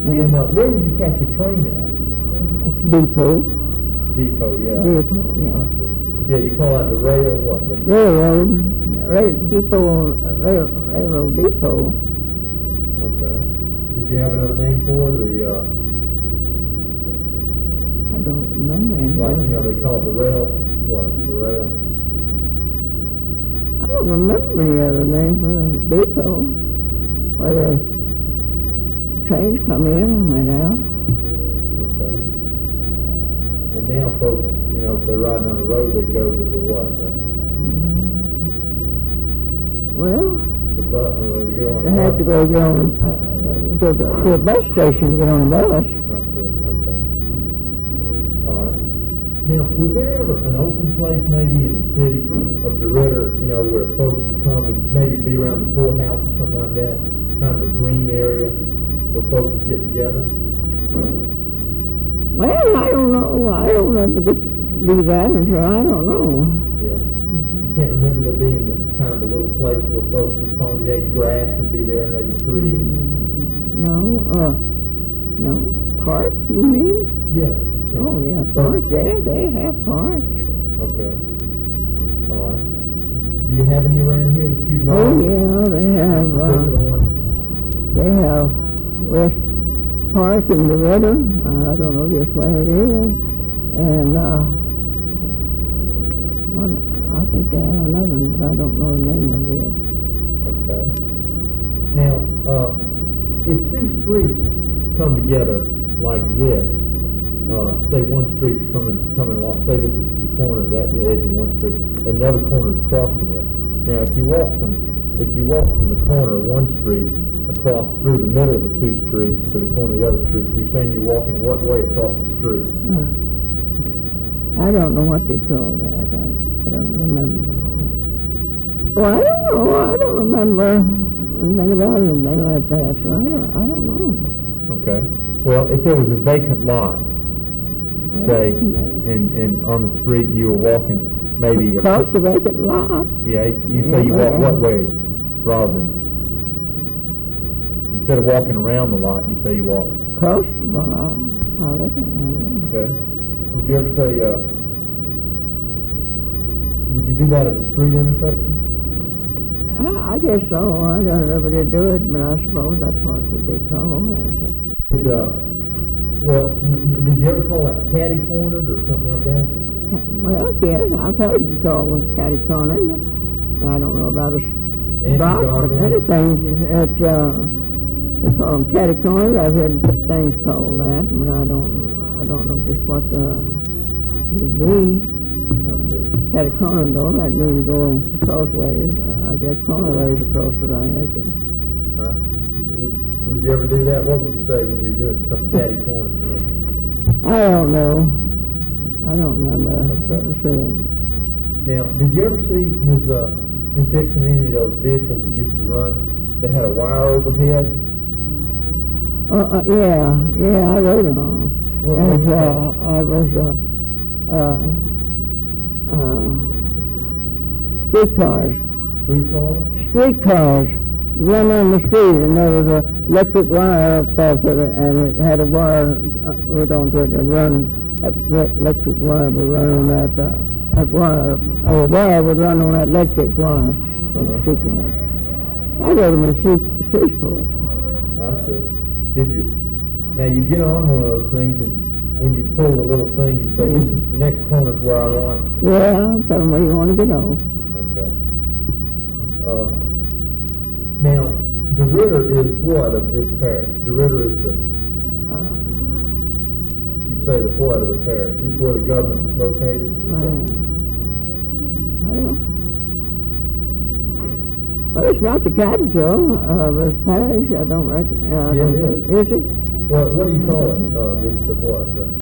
And where would you catch a train at? Depot. Depot, yeah. Depot, yeah. I see. Yeah, you call that the rail, what? Railroad depot. Okay. Did you have another name for it? I don't remember anything. Like, they call it the rail, what? The rail? I don't remember any other name for the depot where the trains come in and went out. Okay. And now folks, if they're riding on the road, they go to the what? Well, They go on they have to go get on go to a bus station to get on a bus. Okay. All right. Now, was there ever an open place maybe in the city of DeRidder, where folks would come and maybe be around the courthouse or something like that, kind of a green area where folks would get together? Well, I don't know. I don't ever get to do that until I don't know. Yeah. You can't remember there being kind of a little place where folks would congregate, grass would be there, maybe trees? No, park, you mean? Yeah. Oh, yeah, parks, yeah, they have parks. Okay. All right. Do you have any around here that you know? Oh, yeah, they have West Park in DeRidder. I don't know just where it is. And, I think they have another one, but I don't know the name of it. Okay. Now, if two streets come together like this, say one street's coming along, say this is the corner, that edge of one street, and the other corner's crossing it. Now, if you walk from the corner of one street across through the middle of the two streets to the corner of the other street, you're saying you're walking what way across the streets? I don't know what they call that. I don't remember. Well, I don't know. I don't remember anything about anything like that, so I don't know. Okay. Well, if there was a vacant lot, say, and on the street you were walking maybe across the vacant lot. Yeah, you say you walk what way rather than instead of walking around the lot, you say you walk across the lot. I reckon. Okay. Would you ever say would you do that at a street intersection? I guess so. I don't ever did do it, but I suppose that's what it would be called. Well, did you ever call that catty-cornered or something like that? Well, yes, I've heard it called catty-cornered. I don't know about a spot, but other things that they call them catty-cornered. I've heard things called that, but I don't know just what would be. Catty-cornered, though, that means go crossways. I get cornerways across the line. Huh? Would you ever do that? What would you say when you're doing something catty-cornered? I don't know. I don't remember seeing. Now, did you ever see Ms. Dixon any of those vehicles that used to run that had a wire overhead? Yeah, I rode them on. I was streetcars. Streetcars run on the street, and there was an electric wire up there, and it had a wire hooked onto it, and that electric wire would run on that wire, or a wire would run on that electric wire. I rode them in Shreveport. I see. Did you? Now you get on one of those things, and when you pull the little thing, you say, "This is the next corner's where I want." Yeah, tell them where you want to get on. Okay. Now, DeRidder is what of this parish? DeRidder is you say the what of the parish? Is this where the government is located? Well, it's not the capital of this parish. I don't reckon. Yeah, it is. Is it? Well, what do you call it? It's the what?